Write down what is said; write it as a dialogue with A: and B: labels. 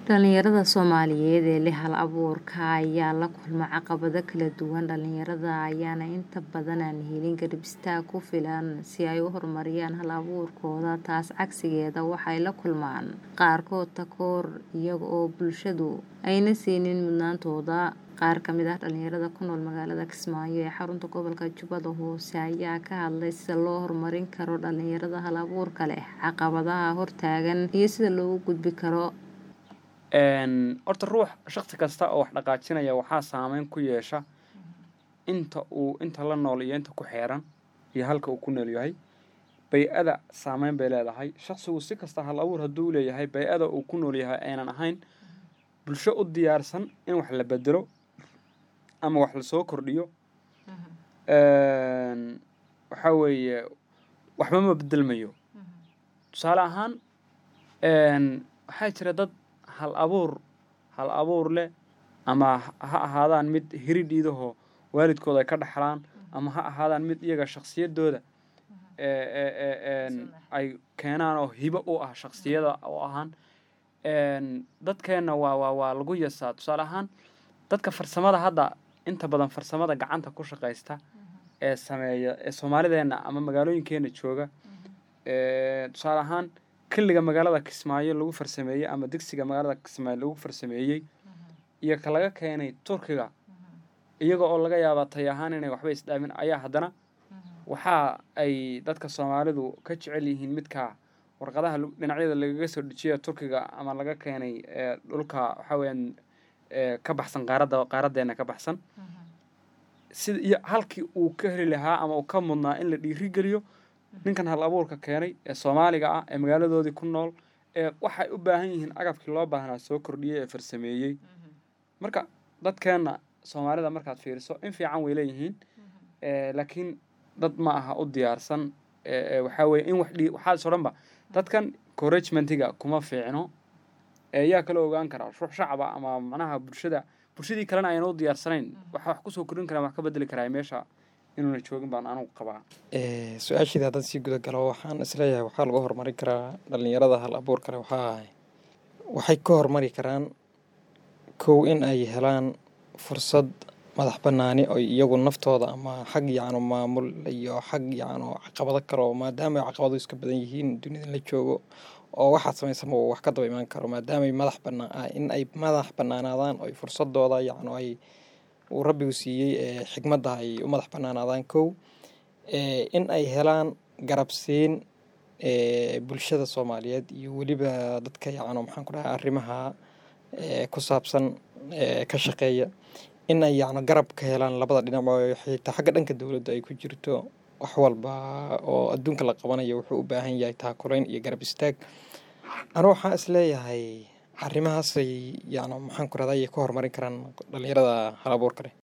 A: Dhalinyarada Soomaaliyeed ee leh hal-abuurka ayaa la kulma caqabado kala duwan. Dhalinyarada ayaana inta badan aan helin garab istaag ku filan si ay u horumariyaan hal-abuurkooda. Taas cagsigeeda, waxay la kulmaan qaarkood takoor iyaga oo bulshadu ayna siinin mudnaantooda. Qaar ka mid ah dhalinyarada ku nool magaalada Kismaayo ee xarunta gobolka Jubbada Hoose ayaa ka hadlay sida loo horumarin karo dhalinyarada hal-abuurka leh, caqabadaha hortaagan iyo sida looga gudbi karo.
B: horta ruux shaqsi kasta oo wax dhaqaajinaya waxaa saameyn ku yeesha inta la nool iyo inta ku xeeran iyo halka uu ku nool yahay. Bay'ada saameyn bay leedahay. Shaqsigu si kasta hal abuur hadduu leeyahay, bay'ada uu ku nool yahay aynan ahayn bulsho u diyaarsan in wax la bedelo ama wax la soo kordhiyo. Waxaa weeye waxba ma bedelmayo. Tusaale ahaan waxaa jira dad hal abuur leh, ama ha ahaadaan mid hiridhiidaho waalidkooda ay ka dhaxlaan, ama ha ahaadaan mid iyaga shakhsiyadooda ay keenaan oo hibo u ah shakhsiyada u ahaan. Dadkeena waa lagu yasaa. Tusaale ahaan dadka farsamada hadda inta badan farsamada gacanta ku shaqaysta ee sameeya Soomaalideena ama magaalooyinkeena jooga. Tusaale ahaan kaliga magaalada Kismaayo lagu farsameeyay ama digsiga magaalada Kismaayo lagu farsameeyay iyo ka laga keenay Turkiga, iyaga oo laga yaabo tay ahaan inay waxba isdhaamin, ayaa haddana waxa ay dadka Soomaalidu ka jecel yihiin midka warqadaha dhinacyada lagaga soo dejiyo Turkiga ama laga keenay dhulka waxa weeyaan ka baxsan qaaradeena ka baxsan. Sida halkii uu ka heli lahaa ama uu ka mudnaa in la dhiirigeliyo ninkan hal abuurka keenay ee Soomaaliga ah ee magaaladoodii ku nool waxay u baahan yihiin agabkii loo baahnaa soo kordhiyay ee farsameeyay. Marka dadkeena Soomaalida markaad fiiriso in fiican way leeyihiin, laakiin dad ma aha u diyaarsan. Waxaa weeye in waxaa soranba dadkan encouragement-iga kuma fiicno. Yaa kala ogaan kara ruux shacaba ama macnaha bulshadii kalena ayaan u diyaarsanayn wax ku soo kordhin kara, wax ka bedeli kara meesha inuu joogin baan anigu qabaa.
C: Su'aashida haddaan sii guda galo, waxaan isleeyahay waxaa lagu horumarin karaa dhalinyarada hal abuurka leh. Waxay ka horumari karaan kow in ay helaan fursad madax bannaani oo iyagu naftooda ama xag maamul iyo xag caqabado kale oo maadaama ay caqabado iska badan yihiin dunida la joogo oo waxaad samaysama wax ka daba imaan karo, maadaama ay madax bannaanaadaan oo fursadooda ay uu Rabbigu siiyey xigmadda ay u madax bannaanaadaan. Kow in ay helaan garabsiin bulshada Soomaaliyeed iyo weliba dadka maxaan ku dhahaa arrimaha ku saabsan ka shaqeeya, in ay garab ka helaan labada dhinac oo xitaa xagga dhanka dowladda ay ku jirto. Wax walba oo adduunka la qabanayo wuxuu u baahan yahay taakulayn iyo garab istaag. Anigu waxaan isleeyahay arrimahaas maxaan ku rahdaa ay ka horumarin karaan dhalinyarada hal abuurka leh.